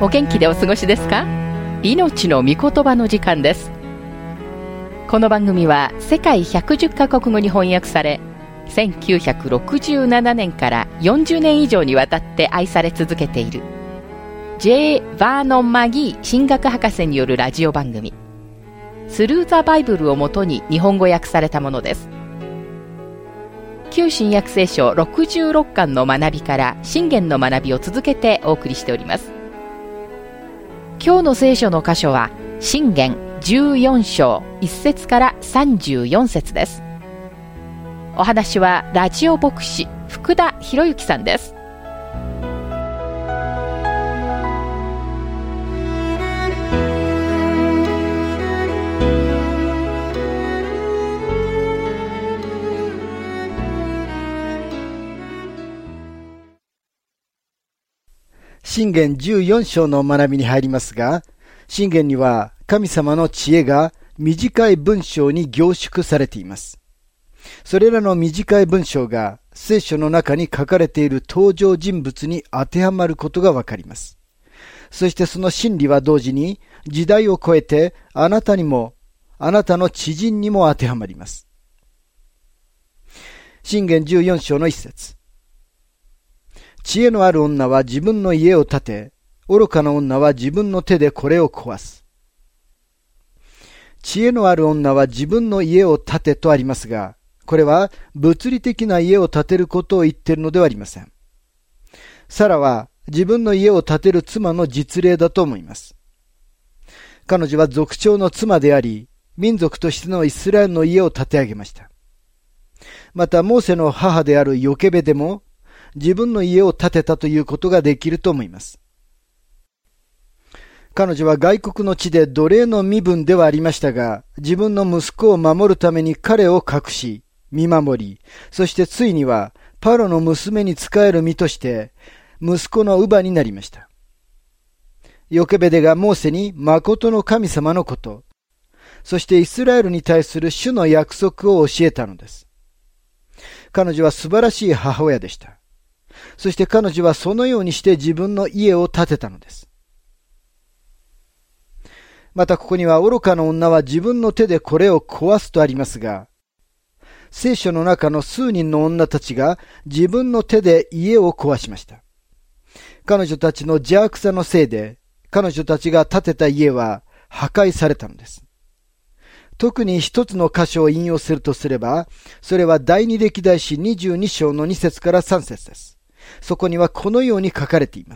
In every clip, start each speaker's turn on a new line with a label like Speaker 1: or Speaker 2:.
Speaker 1: お元気でお過ごしですか？命の御言葉の時間です。この番組は世界110カ国語に翻訳され、1967年から40年以上にわたって愛され続けている J. バーノン・マギー神学博士によるラジオ番組、スルー・ザ・バイブルをもとに日本語訳されたものです。旧新約聖書66巻の学びから箴言の学びを続けてお送りしております。今日の聖書の箇所は箴言14章1節から34節です。お話はラジオ牧師福田博之さんです。
Speaker 2: 箴言14章の学びに入りますが、箴言には神様の知恵が短い文章に凝縮されています。それらの短い文章が聖書の中に書かれている登場人物に当てはまることがわかります。そしてその真理は同時に時代を超えてあなたにも、あなたの知人にも当てはまります。箴言14章の一節。知恵のある女は自分の家を建て、愚かな女は自分の手でこれを壊す。知恵のある女は自分の家を建てとありますが、これは物理的な家を建てることを言っているのではありません。サラは自分の家を建てる妻の実例だと思います。彼女は族長の妻であり、民族としてのイスラエルの家を建て上げました。またモーセの母であるヨケベでも、自分の家を建てたということができると思います。彼女は外国の地で奴隷の身分ではありましたが、自分の息子を守るために彼を隠し、見守り、そしてついにはパロの娘に仕える身として、息子の乳母になりました。ヨケベデがモーセに誠の神様のこと、そしてイスラエルに対する主の約束を教えたのです。彼女は素晴らしい母親でした。そして彼女はそのようにして自分の家を建てたのです。またここには愚かな女は自分の手でこれを壊すとありますが、聖書の中の数人の女たちが自分の手で家を壊しました。彼女たちの邪悪さのせいで、彼女たちが建てた家は破壊されたのです。特に一つの箇所を引用するとすれば、それは第二歴代史22章の2節から3節です。そこにはこのように書かれています。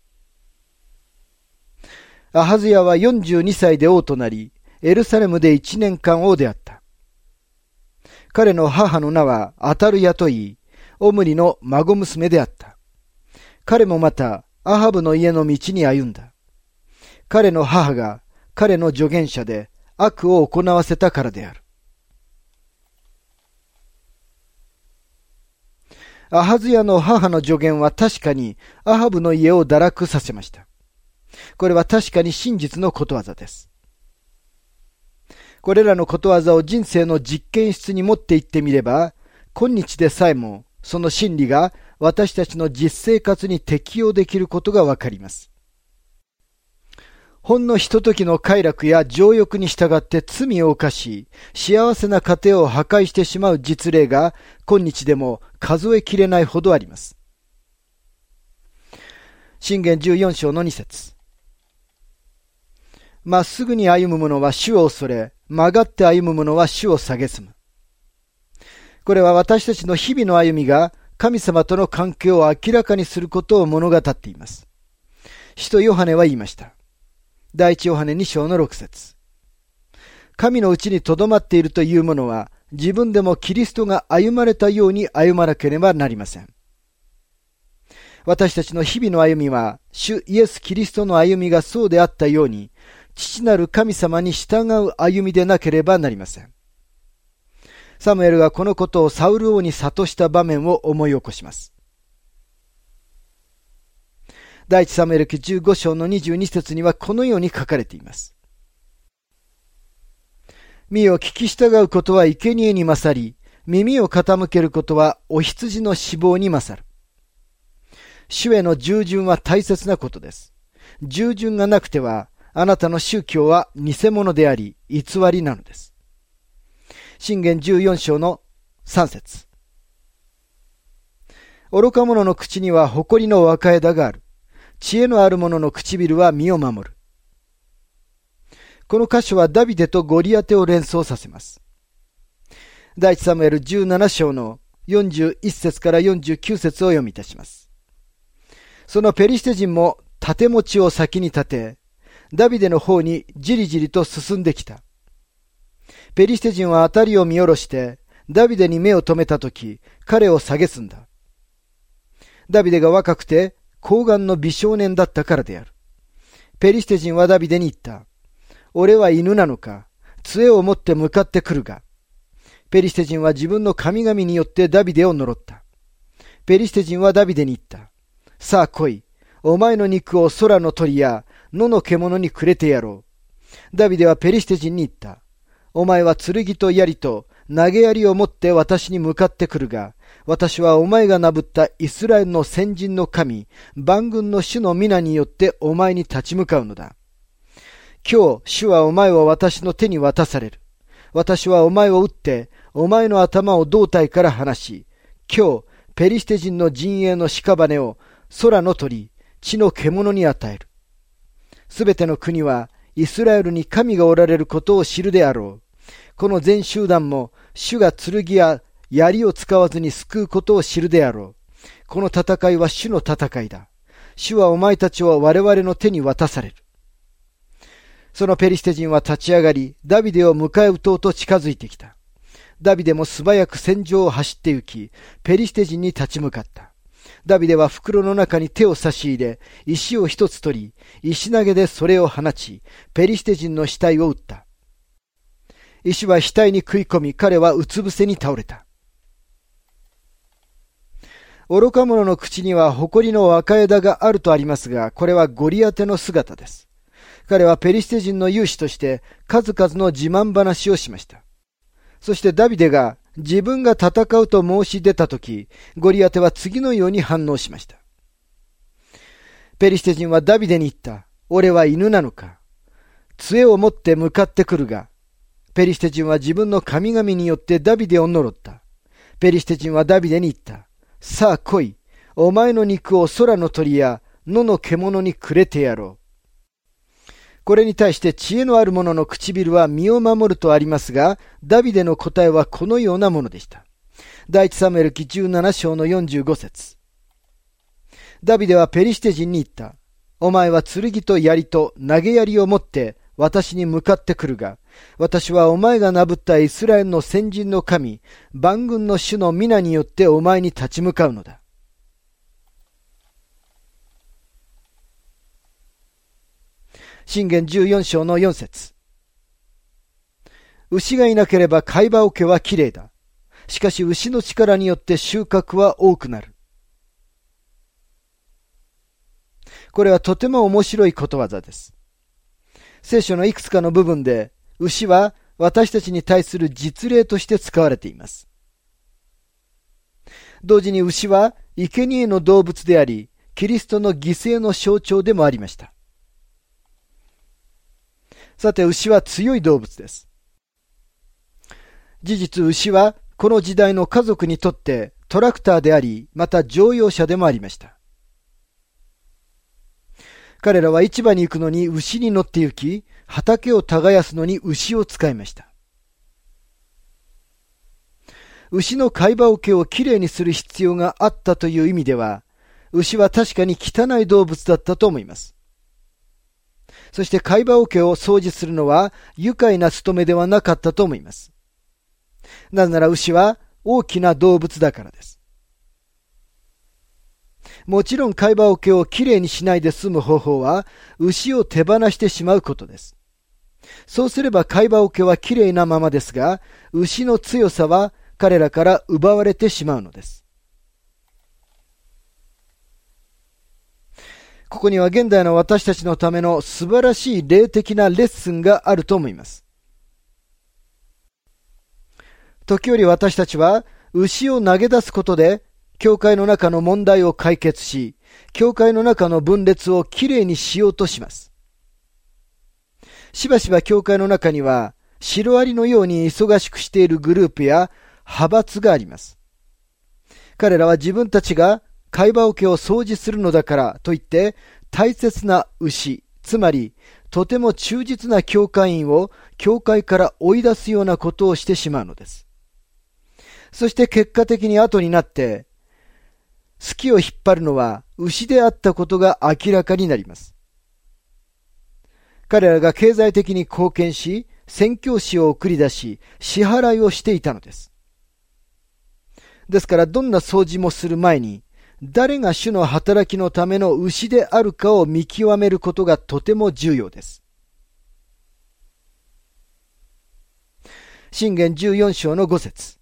Speaker 2: アハズヤは42歳で王となり、エルサレムで1年間王であった。彼の母の名はアタルヤといい、オムリの孫娘であった。彼もまたアハブの家の道に歩んだ。彼の母が彼の助言者で悪を行わせたからである。アハズヤの母の助言は確かにアハブの家を堕落させました。これは確かに真実のことわざです。これらのことわざを人生の実験室に持って行ってみれば、今日でさえもその真理が私たちの実生活に適用できることがわかります。ほんのひとときの快楽や情欲に従って罪を犯し、幸せな家庭を破壊してしまう実例が今日でも数えきれないほどあります。箴言14章の2節。まっすぐに歩む者は主を恐れ、曲がって歩む者は主を蔑む。これは私たちの日々の歩みが神様との関係を明らかにすることを物語っています。使徒ヨハネは言いました。第一ヨハネ2章の6節。神のうちにとどまっているという者は、自分でもキリストが歩まれたように歩まなければなりません。私たちの日々の歩みは、主イエス・キリストの歩みがそうであったように、父なる神様に従う歩みでなければなりません。サムエルがこのことをサウル王に諭した場面を思い起こします。第一サムエル記15章の22節にはこのように書かれています。身を聞き従うことは生贄に勝り、耳を傾けることはお羊の脂肪に勝る。主への従順は大切なことです。 従順がなくては、あなたの宗教は偽物であり、偽りなのです。箴言14章の3節。愚か者の口には誇りの若枝がある。知恵のある者の唇は身を守る。この箇所はダビデとゴリアテを連想させます。第一サムエル17章の41節から49節を読みいたします。そのペリシテ人も盾持ちを先に立て、ダビデの方にじりじりと進んできた。ペリシテ人は辺りを見下ろして、ダビデに目を留めたとき、彼を蔑んだ。ダビデが若くて、高顔の美少年だったからである。ペリシテ人はダビデに言った。俺は犬なのか、杖を持って向かってくるが。ペリシテ人は自分の神々によってダビデを呪った。ペリシテ人はダビデに言った。さあ来い。お前の肉を空の鳥や野の獣にくれてやろう。ダビデはペリシテ人に言った。お前は剣と槍と投げ槍を持って私に向かってくるが、私はお前がなぶったイスラエルの先人の神、万軍の主の皆によってお前に立ち向かうのだ。今日、主はお前を私の手に渡される。私はお前を撃って、お前の頭を胴体から離し、今日、ペリシテ人の陣営の屍を空の鳥、地の獣に与える。すべての国は、イスラエルに神がおられることを知るであろう。この全集団も、主が剣や槍を使わずに救うことを知るであろう。この戦いは主の戦いだ。主はお前たちを我々の手に渡される。そのペリシテ人は立ち上がり、ダビデを迎え撃とうと近づいてきた。ダビデも素早く戦場を走って行き、ペリシテ人に立ち向かった。ダビデは袋の中に手を差し入れ、石を一つ取り、石投げでそれを放ち、ペリシテ人の死体を撃った。石は額に食い込み、彼はうつ伏せに倒れた。愚か者の口には誇りの若枝があるとありますが、これはゴリアテの姿です。彼はペリシテ人の勇士として数々の自慢話をしました。そしてダビデが自分が戦うと申し出たとき、ゴリアテは次のように反応しました。ペリシテ人はダビデに言った。俺は犬なのか。杖を持って向かってくるが、ペリシテ人は自分の神々によってダビデを呪った。ペリシテ人はダビデに言った。さあ来い。お前の肉を空の鳥や野の獣にくれてやろう。これに対して知恵のある者の唇は身を守るとありますが、ダビデの答えはこのようなものでした。第一サムエル記17章の45節。ダビデはペリシテ人に言った。お前は剣と槍と投げ槍を持って私に向かってくるが、私はお前がなぶったイスラエルの先人の神、万軍の主の皆によってお前に立ち向かうのだ。箴言14章の4節。牛がいなければ飼い葉桶はきれいだ。しかし牛の力によって収穫は多くなる。これはとても面白いことわざです。聖書のいくつかの部分で、牛は私たちに対する実例として使われています。同時に牛は生贄の動物であり、キリストの犠牲の象徴でもありました。さて、牛は強い動物です。事実、牛はこの時代の家族にとってトラクターであり、また乗用車でもありました。彼らは市場に行くのに牛に乗って行き、畑を耕すのに牛を使いました。牛の飼い葉桶をきれいにする必要があったという意味では、牛は確かに汚い動物だったと思います。そして飼い葉桶を掃除するのは愉快な務めではなかったと思います。なぜなら牛は大きな動物だからです。もちろん飼い葉桶をきれいにしないで済む方法は牛を手放してしまうことです。そうすれば飼い葉桶はきれいなままですが、牛の強さは彼らから奪われてしまうのです。ここには現代の私たちのための素晴らしい霊的なレッスンがあると思います。時折私たちは牛を投げ出すことで教会の中の問題を解決し、教会の中の分裂をきれいにしようとします。しばしば教会の中には、シロアリのように忙しくしているグループや派閥があります。彼らは自分たちが会話桶を掃除するのだからと言って、大切な牛、つまりとても忠実な教会員を教会から追い出すようなことをしてしまうのです。そして結果的に後になって、好きを引っ張るのは牛であったことが明らかになります。彼らが経済的に貢献し、宣教師を送り出し、支払いをしていたのです。ですからどんな掃除もする前に、誰が主の働きのための牛であるかを見極めることがとても重要です。箴言14章の5節。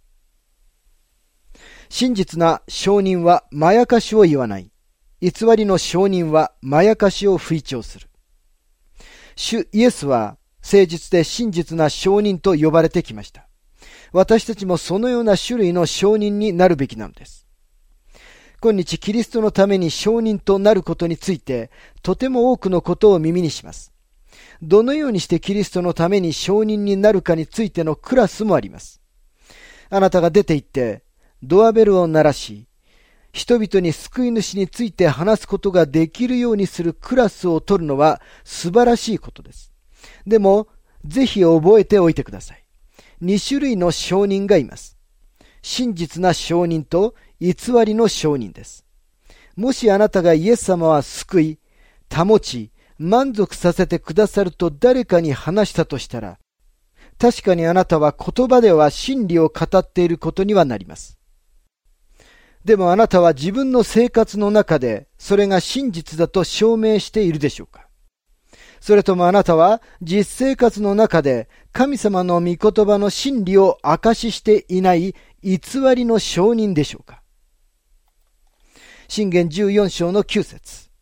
Speaker 2: 真実な証人はまやかしを言わない。偽りの証人はまやかしを吹聴する。主イエスは誠実で真実な証人と呼ばれてきました。私たちもそのような種類の証人になるべきなのです。今日キリストのために証人となることについてとても多くのことを耳にします。どのようにしてキリストのために証人になるかについてのクラスもあります。あなたが出て行ってドアベルを鳴らし、人々に救い主について話すことができるようにするクラスを取るのは素晴らしいことです。でも、ぜひ覚えておいてください。2種類の証人がいます。真実な証人と偽りの証人です。もしあなたがイエス様は救い、保ち、満足させてくださると誰かに話したとしたら、確かにあなたは言葉では真理を語っていることにはなります。でもあなたは自分の生活の中でそれが真実だと証明しているでしょうか？それともあなたは実生活の中で神様の御言葉の真理を証ししていない偽りの証人でしょうか？箴言14章の9節。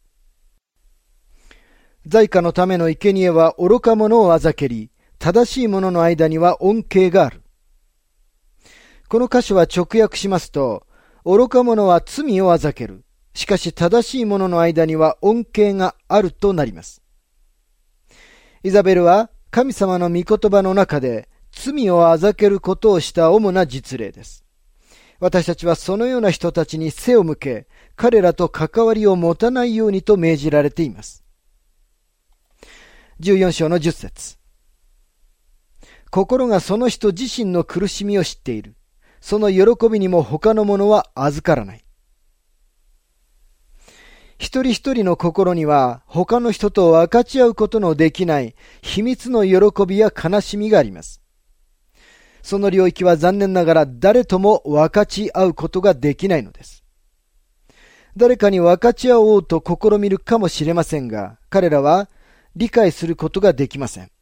Speaker 2: 財貨のための生贄は愚か者をあざけり、正しい者の間には恩恵がある。この箇所は直訳しますと、愚か者は罪をあざける。しかし正しい者の間には恩恵があるとなります。イザベルは神様の御言葉の中で罪をあざけることをした主な実例です。私たちはそのような人たちに背を向け、彼らと関わりを持たないようにと命じられています。14章の10節。心がその人自身の苦しみを知っている。その喜びにも他のものは預からない。一人一人の心には他の人と分かち合うことのできない秘密の喜びや悲しみがあります。その領域は残念ながら誰とも分かち合うことができないのです。誰かに分かち合おうと試みるかもしれませんが、彼らは理解することができません。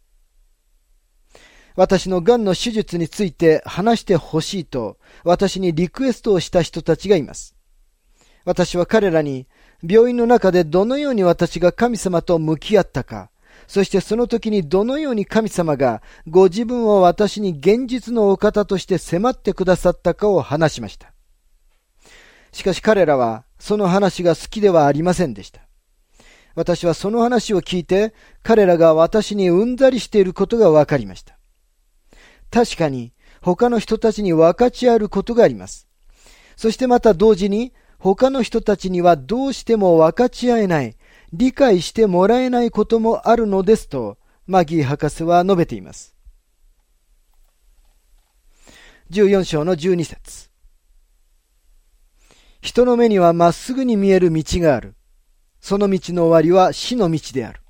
Speaker 2: 私のがんの手術について話してほしいと私にリクエストをした人たちがいます。私は彼らに病院の中でどのように私が神様と向き合ったか、そしてその時にどのように神様がご自分を私に現実のお方として迫ってくださったかを話しました。しかし彼らはその話が好きではありませんでした。私はその話を聞いて彼らが私にうんざりしていることがわかりました。確かに他の人たちに分かち合うことがあります。そしてまた同時に他の人たちにはどうしても分かち合えない、理解してもらえないこともあるのですとマギー博士は述べています。14章の12節。人の目にはまっすぐに見える道がある。その道の終わりは死の道である。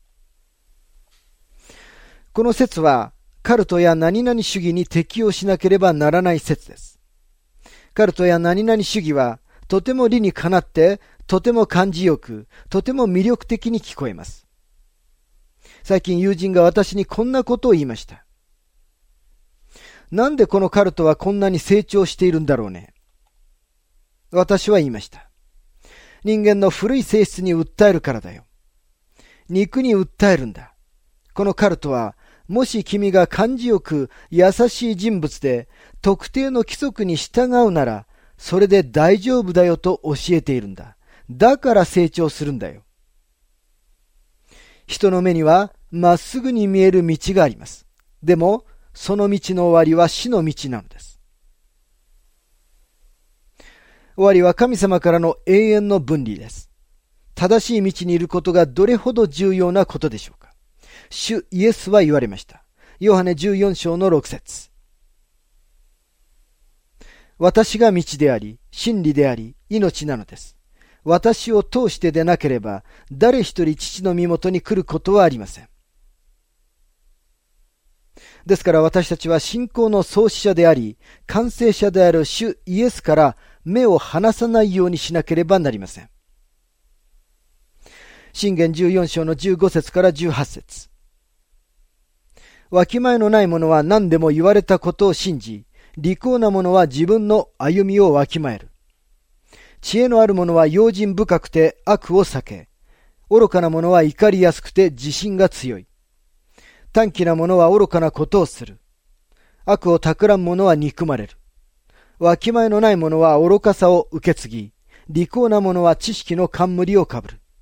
Speaker 2: この説はカルトや何々主義に適応しなければならない説です。カルトや何々主義はとても理にかなって、とても感じよく、とても魅力的に聞こえます。最近友人が私にこんなことを言いました。なんでこのカルトはこんなに成長しているんだろうね。私は言いました。人間の古い性質に訴えるからだよ。肉に訴えるんだ。このカルトは、もし君が感じよく優しい人物で特定の規則に従うなら、 それで大丈夫だよと教えているんだ。だから成長するんだよ。人の目にはまっすぐに見える道があります。でも、その道の終わりは死の道なのです。終わりは神様からの永遠の分離です。正しい道にいることがどれほど重要なことでしょうか。主イエスは言われました。ヨハネ14章の6節。私が道であり、真理であり、命なのです。私を通してでなければ、誰一人父の身元に来ることはありません。ですから私たちは信仰の創始者であり、完成者である主イエスから目を離さないようにしなければなりません。箴言14章の15節から18節。わきまえのない者は何でも言われたことを信じ、利口な者は自分の歩みをわきまえる。知恵のある者は用心深くて悪を避け、愚かな者は怒りやすくて自信が強い。短気な者は愚かなことをする。悪を企む者は憎まれる。わきまえのない者は愚かさを受け継ぎ、利口な者は知識の冠をかぶる。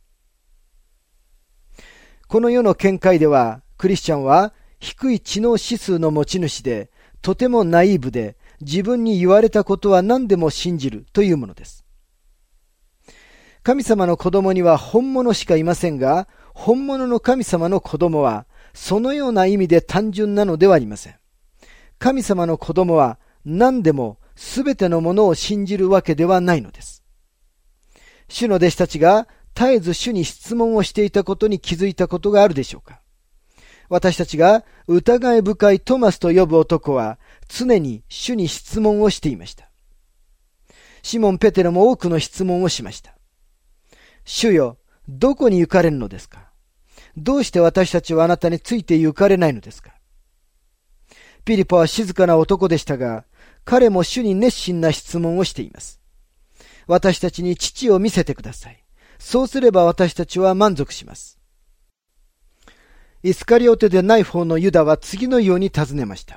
Speaker 2: この世の見解では、クリスチャンは低い知能指数の持ち主で、とてもナイーブで、自分に言われたことは何でも信じるというものです。神様の子供には本物しかいませんが、本物の神様の子供は、そのような意味で単純なのではありません。神様の子供は何でもすべてのものを信じるわけではないのです。主の弟子たちが絶えず主に質問をしていたことに気づいたことがあるでしょうか。私たちが疑い深いトマスと呼ぶ男は常に主に質問をしていました。シモン・ペテロも多くの質問をしました。主よ、どこに行かれるのですか？どうして私たちはあなたについて行かれないのですか？ピリポは静かな男でしたが、彼も主に熱心な質問をしています。私たちに父を見せてください。そうすれば私たちは満足します。イスカリオテでない方のユダは次のように尋ねました。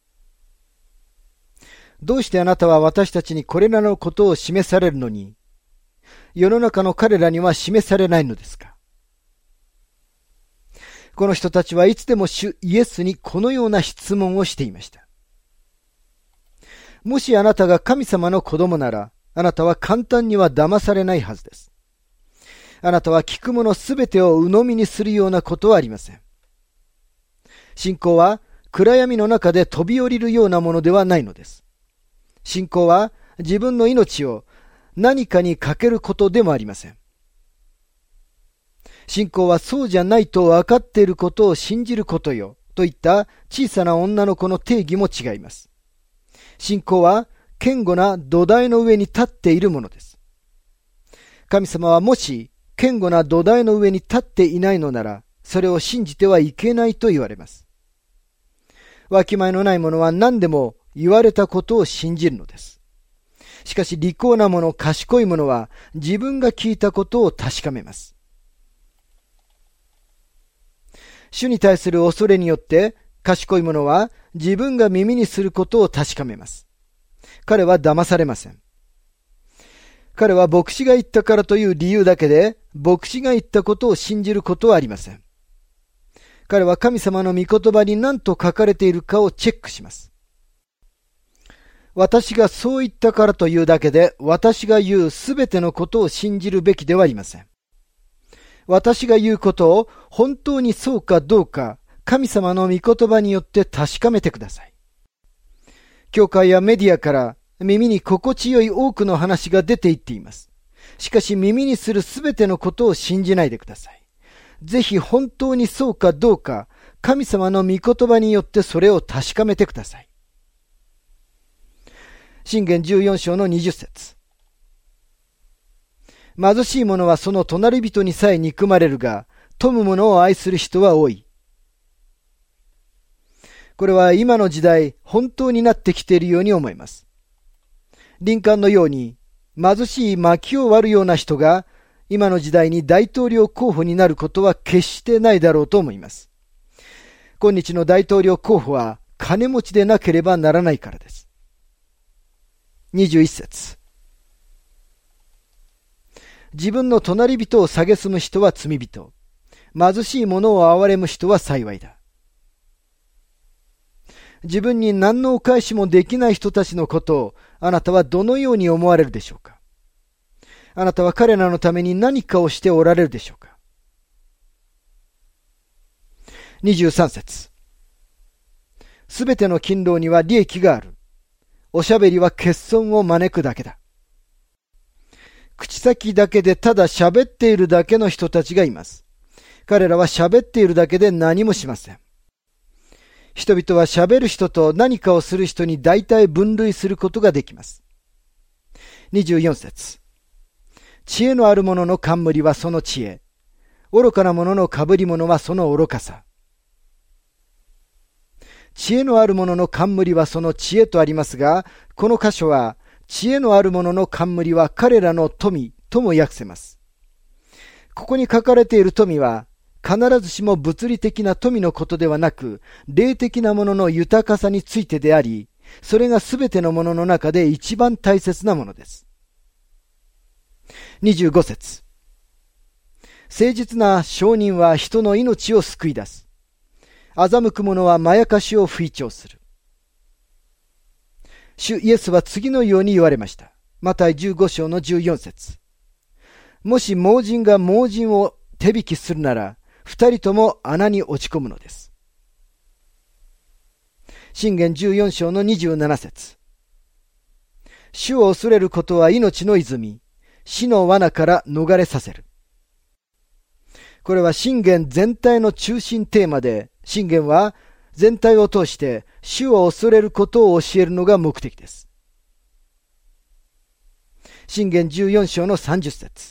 Speaker 2: どうしてあなたは私たちにこれらのことを示されるのに、世の中の彼らには示されないのですか？この人たちはいつでも主イエスにこのような質問をしていました。もしあなたが神様の子供なら、あなたは簡単には騙されないはずです。あなたは聞くものすべてを鵜呑みにするようなことはありません。信仰は暗闇の中で飛び降りるようなものではないのです。信仰は自分の命を何かにかけることでもありません。信仰はそうじゃないと分かっていることを信じることよといった小さな女の子の定義も違います。信仰は堅固な土台の上に立っているものです。神様はもし堅固な土台の上に立っていないのなら、それを信じてはいけないと言われます。わきまえのない者は何でも言われたことを信じるのです。しかし利口な者、賢い者は自分が聞いたことを確かめます。主に対する恐れによって賢い者は自分が耳にすることを確かめます。彼は騙されません。彼は牧師が言ったからという理由だけで牧師が言ったことを信じることはありません。彼は神様の御言葉に何と書かれているかをチェックします。私がそう言ったからというだけで私が言うすべてのことを信じるべきではありません。私が言うことを本当にそうかどうか神様の御言葉によって確かめてください。教会やメディアから耳に心地よい多くの話が出ていっています。しかし耳にするすべてのことを信じないでください。ぜひ本当にそうかどうか神様の御言葉によってそれを確かめてください。箴言14章の20節。貧しい者はその隣人にさえ憎まれるが、富む者を愛する人は多い。これは今の時代、本当になってきているように思います。リンカーンのように、貧しい薪を割るような人が、今の時代に大統領候補になることは決してないだろうと思います。今日の大統領候補は、金持ちでなければならないからです。 21節。自分の隣人を蔑む人は罪人。貧しい者を憐れむ人は幸いだ。自分に何のお返しもできない人たちのことをあなたはどのように思われるでしょうか。あなたは彼らのために何かをしておられるでしょうか。23節。すべての勤労には利益がある。おしゃべりは欠損を招くだけだ。口先だけでただ喋っているだけの人たちがいます。彼らは喋っているだけで何もしません。人々は喋る人と何かをする人に大体分類することができます。24節。知恵のある者の冠はその知恵。愚かな者の被り物はその愚かさ。知恵のある者の冠はその知恵とありますが、この箇所は、知恵のある者の冠は彼らの富とも訳せます。ここに書かれている富は、必ずしも物理的な富のことではなく、霊的なものの豊かさについてであり、それがすべてのものの中で一番大切なものです。25節。誠実な証人は人の命を救い出す。欺く者はまやかしを吹聴する。主イエスは次のように言われました。マタイ15章の14節。もし盲人が盲人を手引きするなら、二人とも穴に落ち込むのです。箴言14章の27節。主を恐れることは命の泉、死の罠から逃れさせる。これは箴言全体の中心テーマで、箴言は全体を通して主を恐れることを教えるのが目的です。箴言14章の30節。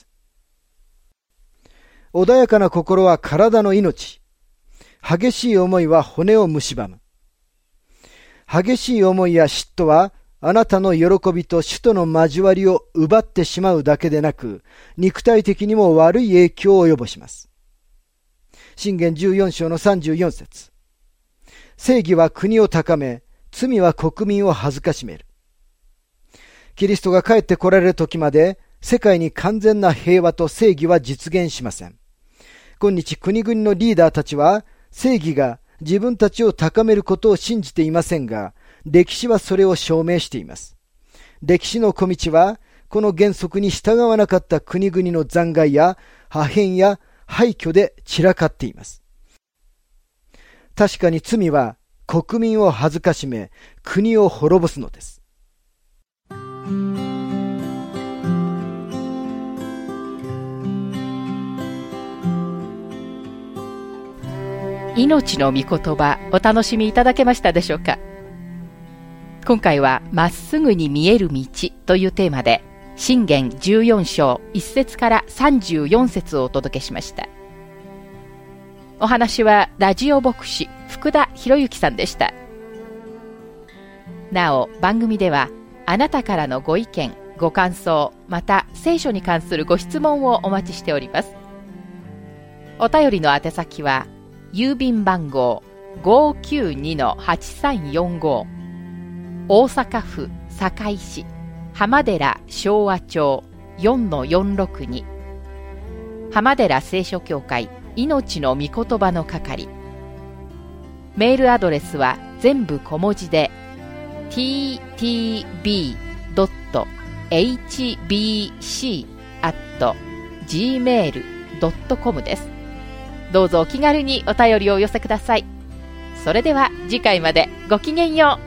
Speaker 2: 穏やかな心は体の命。激しい思いは骨を蝕む。激しい思いや嫉妬はあなたの喜びと主との交わりを奪ってしまうだけでなく、肉体的にも悪い影響を及ぼします。箴言14章の34節。正義は国を高め、罪は国民を恥ずかしめる。キリストが帰って来られる時まで、世界に完全な平和と正義は実現しません。今日国々のリーダーたちは、正義が自分たちを高めることを信じていませんが、歴史はそれを証明しています。歴史の小道は、この原則に従わなかった国々の残骸や破片や廃墟で散らかっています。確かに罪は国民を恥ずかしめ、国を滅ぼすのです。
Speaker 1: 命の御言葉、お楽しみいただけましたでしょうか。今回はまっすぐに見える道というテーマで、箴言14章1節から34節をお届けしました。お話はラジオ牧師福田博之さんでした。なお、番組ではあなたからのご意見、ご感想、また聖書に関するご質問をお待ちしております。お便りの宛先は郵便番号 592-8345 大阪府堺市浜寺昭和町 4-462 浜寺聖書協会命の御言葉の係。メールアドレスは全部小文字で ttb.hbc@gmail.com です。どうぞお気軽にお便りをお寄せください。それでは次回までごきげんよう。